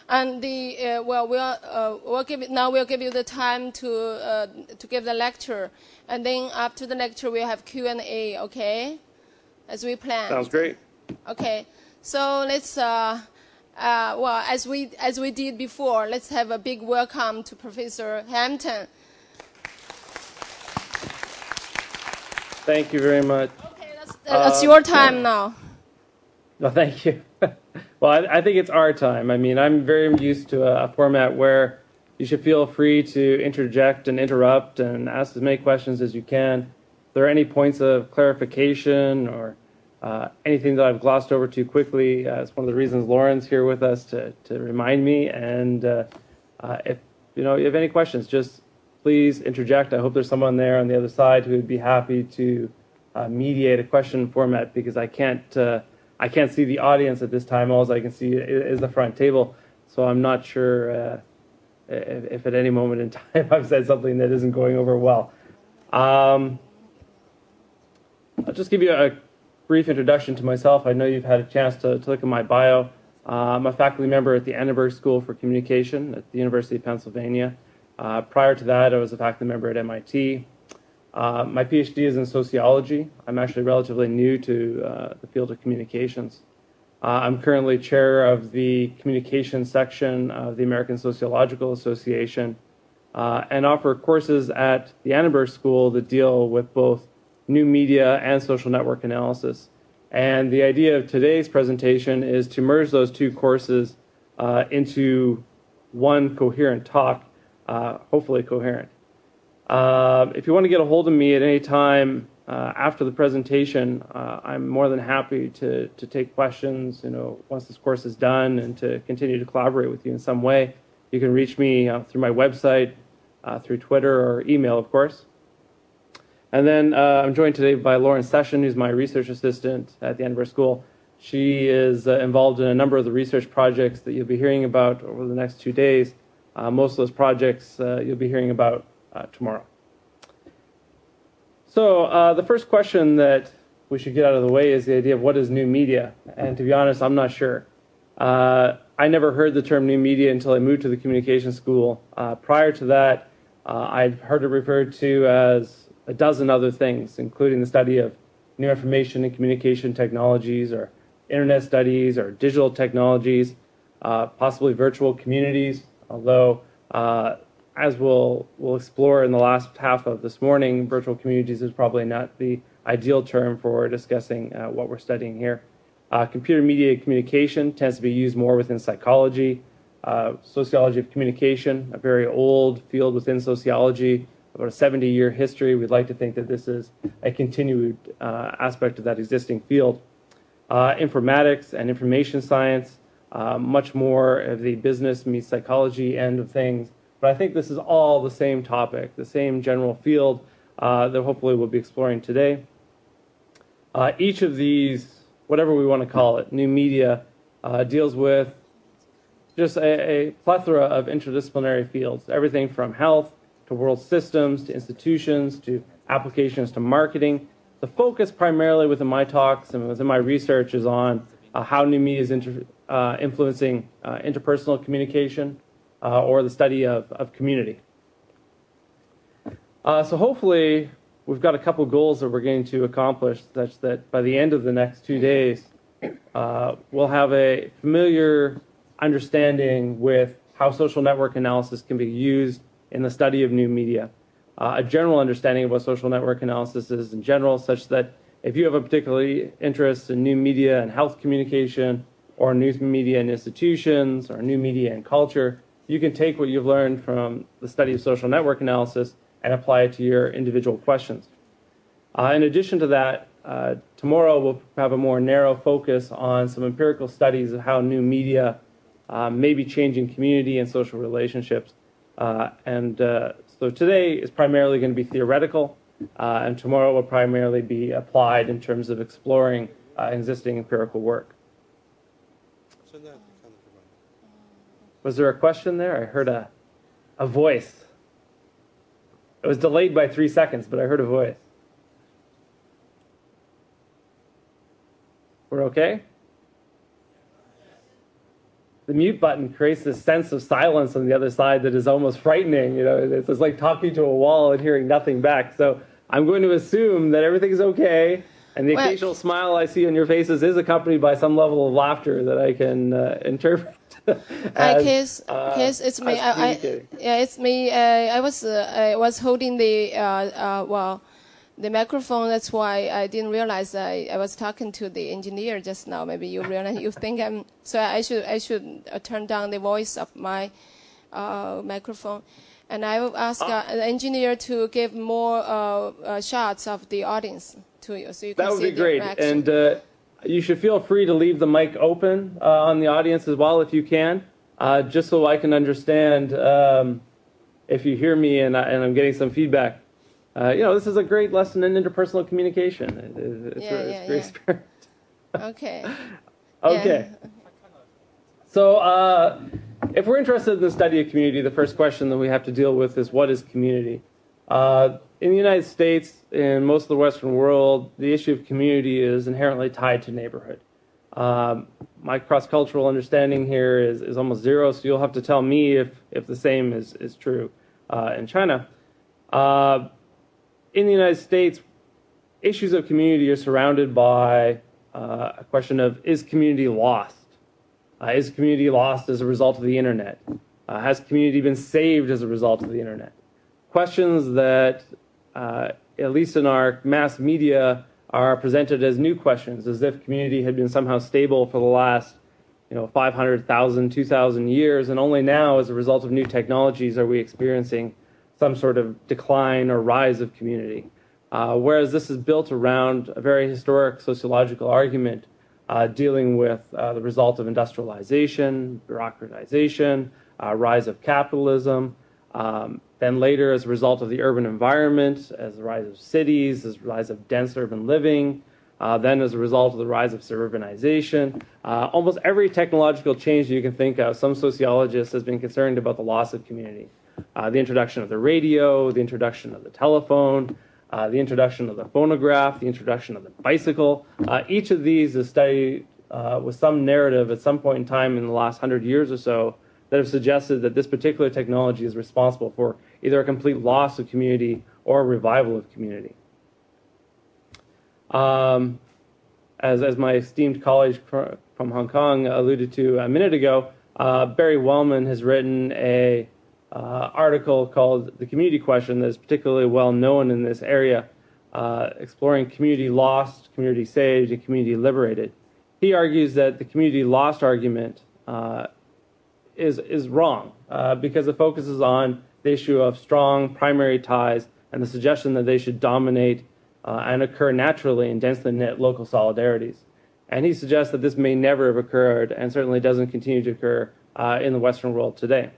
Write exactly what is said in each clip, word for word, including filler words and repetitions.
And the uh, well, we'll uh, we'll give it, now we'll give you the time to uh, to give the lecture, and then after the lecture we'll have Q and A. Okay, as we planned. Sounds great. Okay, so let's uh, uh, well as we as we did before, let's have a big welcome to Professor Hampton. Thank you very much. Okay, that's, that's uh, your time now. No, thank you. Well, I, I think it's our time. I mean, I'm very used to a, a format where you should feel free to interject and interrupt and ask as many questions as you can. If there are any points of clarification or uh, anything that I've glossed over too quickly, uh, it's one of the reasons Lauren's here with us to, to remind me. And uh, uh, if you know you have any questions, just please interject. I hope there's someone there on the other side who would be happy to uh, mediate a question format, because I can't. Uh, I can't see the audience at this time. All I can see is the front table. So I'm not sure uh, if, if at any moment in time I've said something that isn't going over well. Um, I'll just give you a brief introduction to myself. I know you've had a chance to, to look at my bio. Uh, I'm a faculty member at the Annenberg School for Communication at the University of Pennsylvania. Uh, prior to that, I was a faculty member at M I T. Uh, my PhD is in sociology. I'm actually relatively new to uh, the field of communications. Uh, I'm currently chair of the communications section of the American Sociological Association uh, and offer courses at the Annenberg School that deal with both new media and social network analysis. And the idea of today's presentation is to merge those two courses uh, into one coherent talk, uh, hopefully coherent. Uh, if you want to get a hold of me at any time uh, after the presentation, uh, I'm more than happy to, to take questions, you know, once this course is done, and to continue to collaborate with you in some way. You can reach me uh, through my website, uh, through Twitter, or email, of course. And then uh, I'm joined today by Lauren Session, who's my research assistant at the Annenberg School. She is uh, involved in a number of the research projects that you'll be hearing about over the next two days. Uh, most of those projects uh, you'll be hearing about Uh, tomorrow. So uh, the first question that we should get out of the way is the idea of what is new media. And to be honest, I'm not sure. Uh, I never heard the term new media until I moved to the communication school. Uh, prior to that, uh, I'd heard it referred to as a dozen other things, including the study of new information and communication technologies, or internet studies, or digital technologies, uh, possibly virtual communities, although uh, as we'll, we'll explore in the last half of this morning, virtual communities is probably not the ideal term for discussing uh, what we're studying here. Uh, computer mediated communication tends to be used more within psychology, uh, sociology of communication, a very old field within sociology, about a seventy-year history. We'd like to think that this is a continued uh, aspect of that existing field. Uh, informatics and information science, uh, much more of the business meets psychology end of things. But I think this is all the same topic, the same general field uh, that hopefully we'll be exploring today. Uh, each of these, whatever we want to call it, new media, uh, deals with just a, a plethora of interdisciplinary fields, everything from health to world systems to institutions to applications to marketing. The focus primarily within my talks and within my research is on uh, how new media is inter, uh, influencing uh, interpersonal communication, Uh, or the study of, of community. Uh, so hopefully we've got a couple goals that we're going to accomplish, such that by the end of the next two days, uh, we'll have a familiar understanding with how social network analysis can be used in the study of new media. Uh, a general understanding of what social network analysis is in general, such that if you have a particular interest in new media and health communication, or new media in institutions, or new media in culture, you can take what you've learned from the study of social network analysis and apply it to your individual questions. Uh, in addition to that, uh, tomorrow we'll have a more narrow focus on some empirical studies of how new media uh, may be changing community and social relationships. Uh, and uh, so today is primarily going to be theoretical, uh, and tomorrow will primarily be applied in terms of exploring uh, existing empirical work. Was there a question there? I heard a, a voice. It was delayed by three seconds, but I heard a voice. We're okay? the mute button creates this sense of silence on the other side that is almost frightening. You know, it's, it's like talking to a wall and hearing nothing back. So I'm going to assume that everything is okay, and the well, occasional smile I see on your faces is accompanied by some level of laughter that I can uh, interpret. Hi, Kiss. Uh, Kiss, it's me. I, I, yeah, it's me. Uh, I was uh, I was holding the uh, uh, well, the microphone. That's why I didn't realize I, I was talking to the engineer just now. Maybe you realize you think I'm. So I should I should uh, turn down the voice of my uh, microphone, and I will ask uh, the engineer to give more uh, uh, shots of the audience to you, so you can that would see be great. the reaction. And uh, you should feel free to leave the mic open uh, on the audience as well if you can, uh, just so I can understand um, if you hear me and, I, and I'm getting some feedback. Uh, you know, this is a great lesson in interpersonal communication. It, it's, yeah, a, it's yeah, a great yeah. spirit. Okay. Okay. Yeah. So uh, if we're interested in the study of community, the first question that we have to deal with is, what is community? Uh, in the United States, in most of the Western world, the issue of community is inherently tied to neighborhood. Um, my cross-cultural understanding here is, is almost zero, so you'll have to tell me if, if the same is, is true uh, in China. Uh, in the United States, issues of community are surrounded by uh, a question of, is community lost? Uh, is community lost as a result of the internet? Uh, has community been saved as a result of the internet? Questions that, uh, at least in our mass media, are presented as new questions, as if community had been somehow stable for the last, you know, five hundred thousand, two thousand years, and only now, as a result of new technologies, are we experiencing some sort of decline or rise of community. Uh, whereas this is built around a very historic sociological argument uh, dealing with uh, the result of industrialization, bureaucratization, uh, rise of capitalism, um, then later as a result of the urban environment, as the rise of cities, as the rise of dense urban living, uh, then as a result of the rise of suburbanization. Uh, almost every technological change you can think of, some sociologist has been concerned about the loss of community. Uh, the introduction of the radio, the introduction of the telephone, uh, the introduction of the phonograph, the introduction of the bicycle. Uh, each of these is studied uh, with some narrative at some point in time in the last hundred years or so that have suggested that this particular technology is responsible for either a complete loss of community or a revival of community. Um, as, as my esteemed colleague from Hong Kong alluded to a minute ago, uh, Barry Wellman has written a Uh, article called The Community Question that is particularly well known in this area, uh, exploring community lost, community saved, and community liberated. He argues that the community lost argument uh, is, is wrong uh, because it focuses on the issue of strong primary ties and the suggestion that they should dominate uh, and occur naturally in densely knit local solidarities. And he suggests that this may never have occurred and certainly doesn't continue to occur uh, in the Western world today.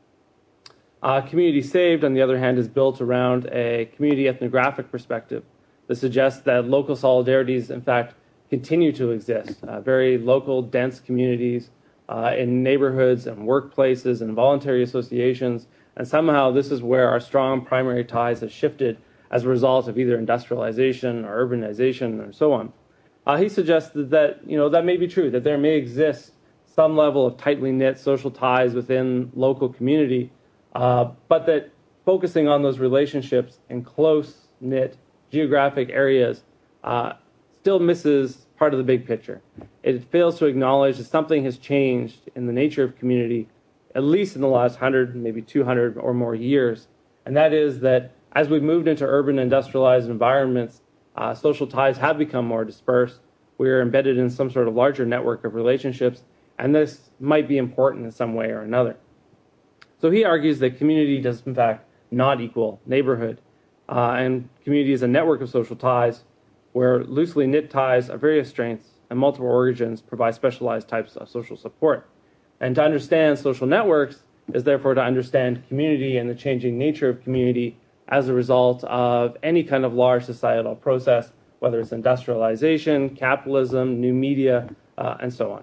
Uh, community saved, on the other hand, is built around a community ethnographic perspective that suggests that local solidarities, in fact, continue to exist. Uh, very local, dense communities uh, in neighborhoods and workplaces and voluntary associations, and somehow this is where our strong primary ties have shifted as a result of either industrialization or urbanization or so on. Uh, he suggests that, that you know that may be true, that there may exist some level of tightly knit social ties within local community, Uh, but that focusing on those relationships in close-knit geographic areas uh, still misses part of the big picture. It fails to acknowledge that something has changed in the nature of community, at least in the last one hundred, maybe two hundred or more years, and that is that as we've moved into urban industrialized environments, uh, social ties have become more dispersed. We are embedded in some sort of larger network of relationships, and this might be important in some way or another. So he argues that community does, in fact, not equal neighborhood. Uh, and community is a network of social ties where loosely knit ties of various strengths and multiple origins provide specialized types of social support. And to understand social networks is therefore to understand community and the changing nature of community as a result of any kind of large societal process, whether it's industrialization, capitalism, new media, uh, and so on.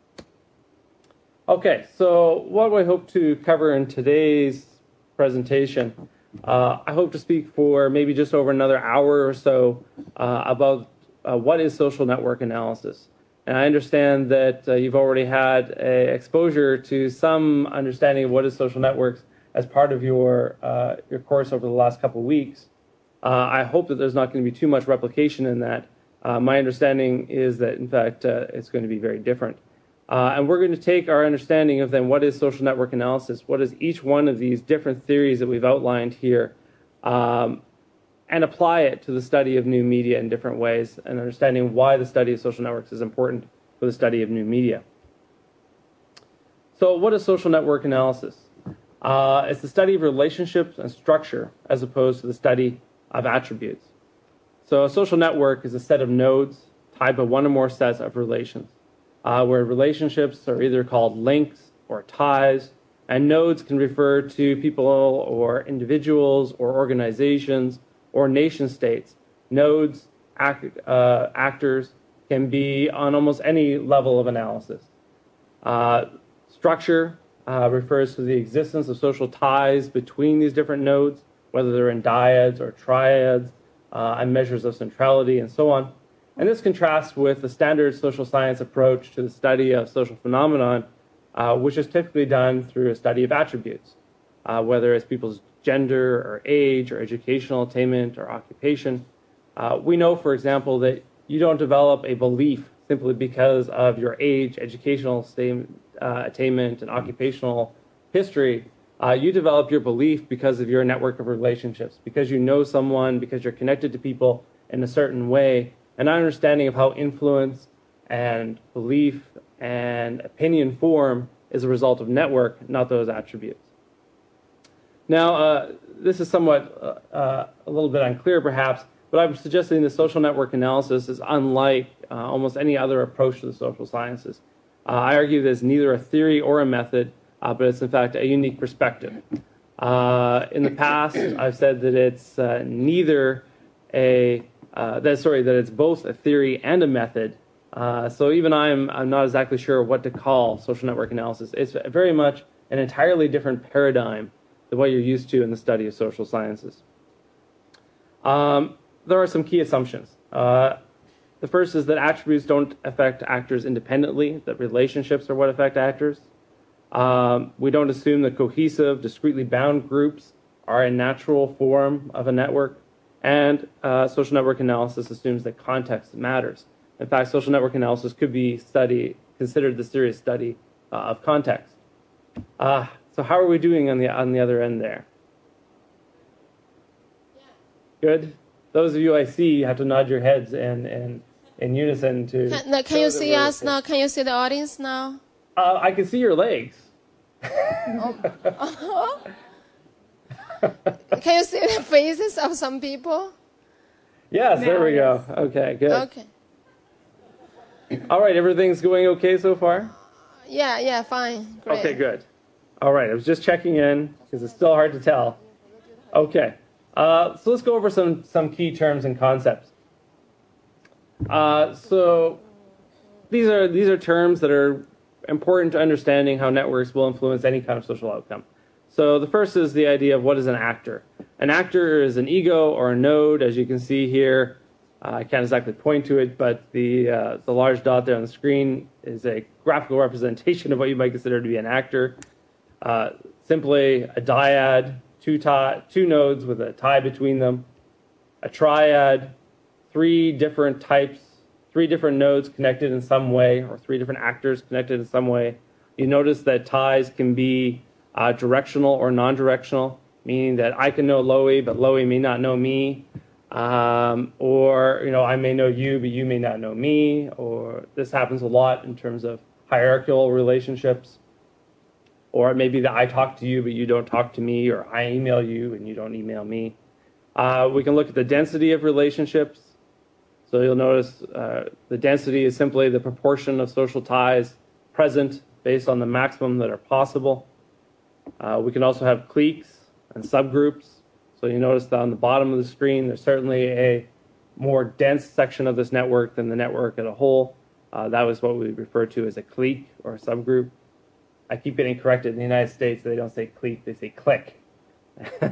Okay, so what do I hope to cover in today's presentation? Uh, I hope to speak for maybe just over another hour or so uh, about uh, what is social network analysis. And I understand that uh, you've already had a exposure to some understanding of what is social networks as part of your uh, your course over the last couple of weeks. Uh, I hope that there's not going to be too much replication in that. Uh, my understanding is that, in fact, uh, it's going to be very different. Uh, and we're going to take our understanding of then what is social network analysis, what is each one of these different theories that we've outlined here, um, and apply it to the study of new media in different ways, and understanding why the study of social networks is important for the study of new media. So what is social network analysis? Uh, it's the study of relationships and structure as opposed to the study of attributes. So a social network is a set of nodes tied by one or more sets of relations, uh, where relationships are either called links or ties, and nodes can refer to people or individuals or organizations or nation states. Nodes, act, uh, actors, can be on almost any level of analysis. Uh, structure uh, refers to the existence of social ties between these different nodes, whether they're in dyads or triads, uh, and measures of centrality and so on. And this contrasts with the standard social science approach to the study of social phenomenon, uh, which is typically done through a study of attributes, uh, whether it's people's gender or age or educational attainment or occupation. Uh, we know, for example, that you don't develop a belief simply because of your age, educational statement, uh, attainment, and occupational history. Uh, you develop your belief because of your network of relationships, because you know someone, because you're connected to people in a certain way. An understanding of how influence and belief and opinion form is a result of network, not those attributes. Now, uh, this is somewhat uh, uh, a little bit unclear, perhaps, but I'm suggesting that social network analysis is unlike uh, almost any other approach to the social sciences. Uh, I argue that it's neither a theory or a method, uh, but it's in fact a unique perspective. Uh, in the past, I've said that it's uh, neither a uh, that sorry that it's both a theory and a method. Uh, so even I'm I'm not exactly sure what to call social network analysis. It's very much an entirely different paradigm than what you're used to in the study of social sciences. Um, there are some key assumptions. Uh, the first is that attributes don't affect actors independently, that relationships are what affect actors. Um, we don't assume that cohesive, discretely bound groups are a natural form of a network. And uh, social network analysis assumes that context matters. In fact, social network analysis could be study, considered the serious study uh, of context. Uh, so how are we doing on the on the other end there? Yeah. Good. Those of you I see have to nod your heads in in, in unison to. Can, now, can you see us now? Can you see the audience now? Uh, I can see your legs. Oh. Can you see the faces of some people? Yes, now, there we yes. go. Okay, good. Okay. All right, everything's going okay so far? Yeah, yeah, fine. Great. Okay, good. All right, I was just checking in because it's still hard to tell. Okay, uh, so let's go over some, some key terms and concepts. Uh, so these are these are terms that are important to understanding how networks will influence any kind of social outcome. So the first is the idea of what is an actor. An actor is an ego or a node, as you can see here. Uh, I can't exactly point to it, but the uh, the large dot there on the screen is a graphical representation of what you might consider to be an actor. Uh, simply a dyad, two, tie, two nodes with a tie between them. A triad, three different types, three different nodes connected in some way, or three different actors connected in some way. You notice that ties can be uh, directional or non-directional, meaning that I can know Loie, but Loie may not know me. Um, or, you know, I may know you, but you may not know me. Or this happens a lot in terms of hierarchical relationships. Or it may be that I talk to you, but you don't talk to me, or I email you and you don't email me. Uh, we can look at the density of relationships. So you'll notice uh, the density is simply the proportion of social ties present based on the maximum that are possible. Uh, we can also have cliques and subgroups. So you notice that on the bottom of the screen, there's certainly a more dense section of this network than the network as a whole. Uh, that was what we refer to as a clique or a subgroup. I keep getting corrected in the United States. They don't say clique, they say clique.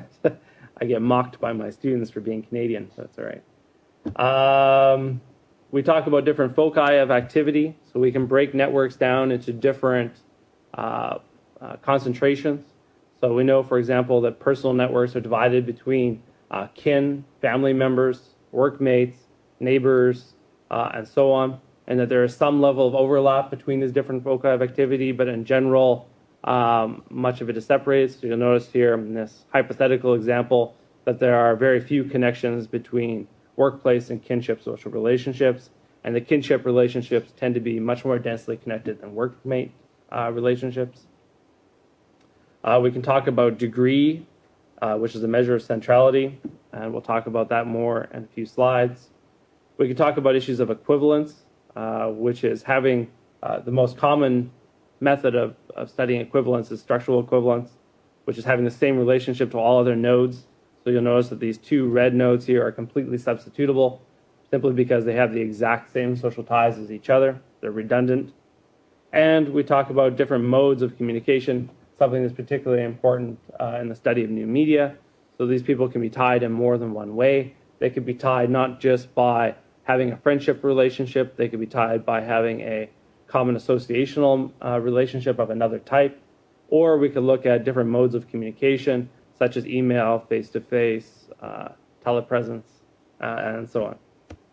I get mocked by my students for being Canadian, so that's all right. Um, we talk about different foci of activity, so we can break networks down into different uh, uh, concentrations. So we know, for example, that personal networks are divided between uh, kin, family members, workmates, neighbors, uh, and so on, and that there is some level of overlap between these different foci of activity, but in general, um, much of it is separated. So you'll notice here in this hypothetical example that there are very few connections between workplace and kinship social relationships, and the kinship relationships tend to be much more densely connected than workmate uh, relationships. Uh, we can talk about degree, uh, which is a measure of centrality, and we'll talk about that more in a few slides. We can talk about issues of equivalence, uh, which is having uh, the most common method of, of studying equivalence is structural equivalence, which is having the same relationship to all other nodes. So you'll notice that these two red nodes here are completely substitutable simply because they have the exact same social ties as each other. They're redundant. And we talk about different modes of communication, something that's particularly important uh, in the study of new media. So these people can be tied in more than one way. They could be tied not just by having a friendship relationship, they could be tied by having a common associational uh, relationship of another type, or we could look at different modes of communication, such as email, face-to-face, uh, telepresence, uh, and so on.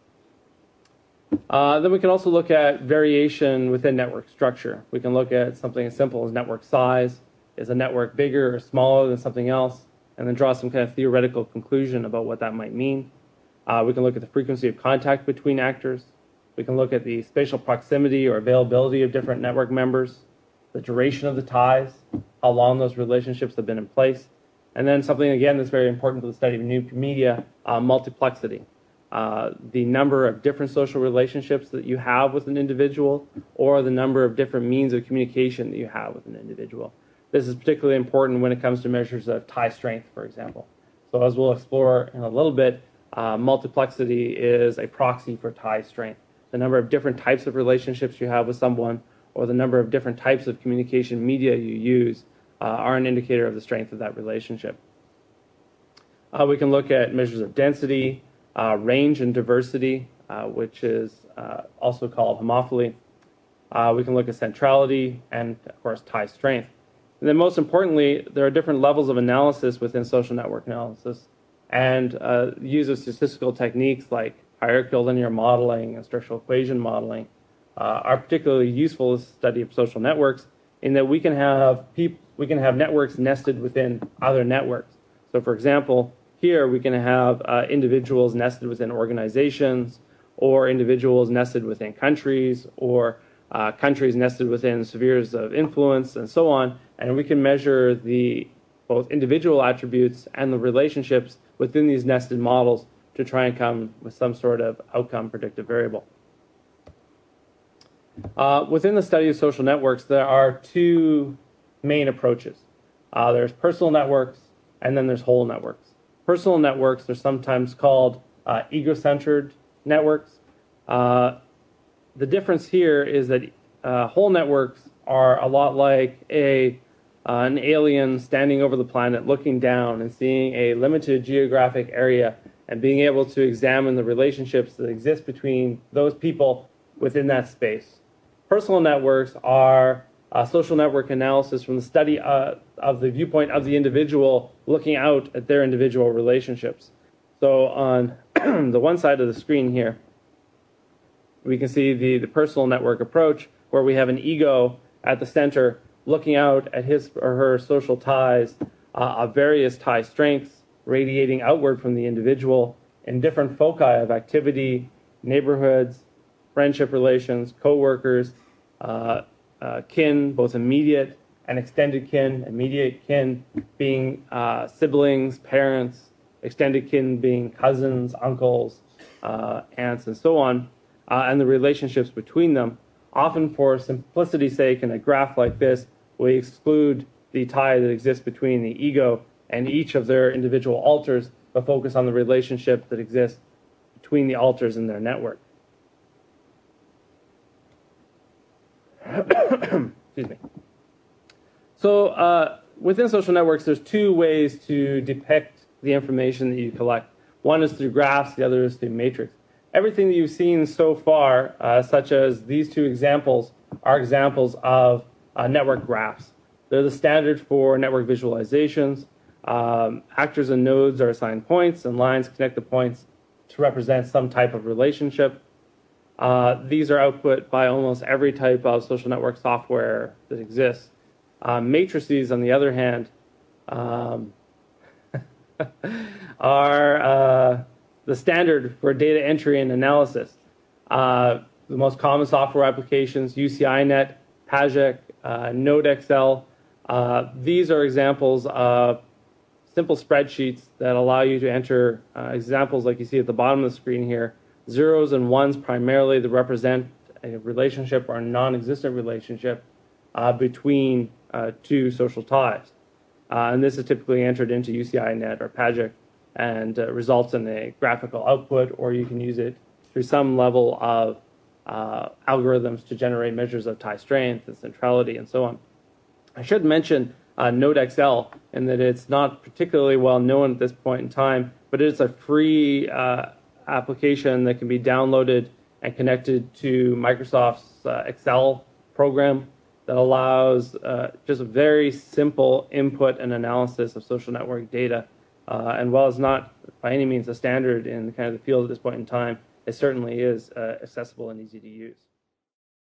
Uh, then we can also look at variation within network structure. We can look at something as simple as network size. Is a network bigger or smaller than something else? And then draw some kind of theoretical conclusion about what that might mean. Uh, we can look at the frequency of contact between actors. We can look at the spatial proximity or availability of different network members, the duration of the ties, how long those relationships have been in place, and then something, again, that's very important for the study of new media, uh, multiplexity. Uh, the number of different social relationships that you have with an individual, or the number of different means of communication that you have with an individual. This is particularly important when it comes to measures of tie strength, for example. So as we'll explore in a little bit, uh, multiplexity is a proxy for tie strength. The number of different types of relationships you have with someone, or the number of different types of communication media you use, uh, are an indicator of the strength of that relationship. Uh, we can look at measures of density, uh, range and diversity, uh, which is uh, also called homophily. Uh, we can look at centrality and, of course, tie strength. And then most importantly, there are different levels of analysis within social network analysis, and uh, use of statistical techniques like hierarchical linear modeling and structural equation modeling uh, are particularly useful in the study of social networks, in that we can have peop- we can have networks nested within other networks. So, for example, here we can have uh, individuals nested within organizations, or individuals nested within countries, or uh, countries nested within spheres of influence, and so on. And we can measure the both individual attributes and the relationships within these nested models to try and come with some sort of outcome predictive variable. Uh, within the study of social networks, there are two main approaches. Uh, there's personal networks, and then there's whole networks. Personal networks are sometimes called uh, ego-centered networks. Uh, the difference here is that uh, whole networks are a lot like a uh, an alien standing over the planet, looking down and seeing a limited geographic area and being able to examine the relationships that exist between those people within that space. Personal networks are uh, social network analysis from the study uh, of the viewpoint of the individual looking out at their individual relationships. So on the one side of the screen here, we can see the, the personal network approach, where we have an ego at the center looking out at his or her social ties uh, of various tie strengths, radiating outward from the individual in different foci of activity, neighborhoods, friendship relations, co-workers, uh, uh, kin, both immediate and extended kin, immediate kin being uh, siblings, parents, extended kin being cousins, uncles, uh, aunts, and so on, uh, and the relationships between them. Often for simplicity's sake, in a graph like this, we exclude the tie that exists between the ego and each of their individual alters, but focus on the relationship that exists between the alters in their network. Excuse me. So uh, within social networks, there's two ways to depict the information that you collect. One is through graphs, the other is through matrix. everything that you've seen so far, uh, such as these two examples, are examples of uh, network graphs. They're the standard for network visualizations. Um, actors and nodes are assigned points, and lines connect the points to represent some type of relationship. Uh, these are output by almost every type of social network software that exists. Uh, matrices, on the other hand, um, are uh, the standard for data entry and analysis. Uh, the most common software applications, U C I net, Pajek, uh, NodeXL. Uh, these are examples of simple spreadsheets that allow you to enter uh, examples like you see at the bottom of the screen here, zeros and ones primarily that represent a relationship or a non-existent relationship uh, between uh, two social ties. Uh, and this is typically entered into U C I net or Pajek and uh, results in a graphical output, or you can use it through some level of uh, algorithms to generate measures of tie strength and centrality and so on. I should mention uh, NodeXL in that it's not particularly well known at this point in time, but it's a free uh, application that can be downloaded and connected to Microsoft's uh, Excel program that allows uh, just a very simple input and analysis of social network data. Uh, and while it's not by any means a standard in kind of the field at this point in time, it certainly is uh, accessible and easy to use.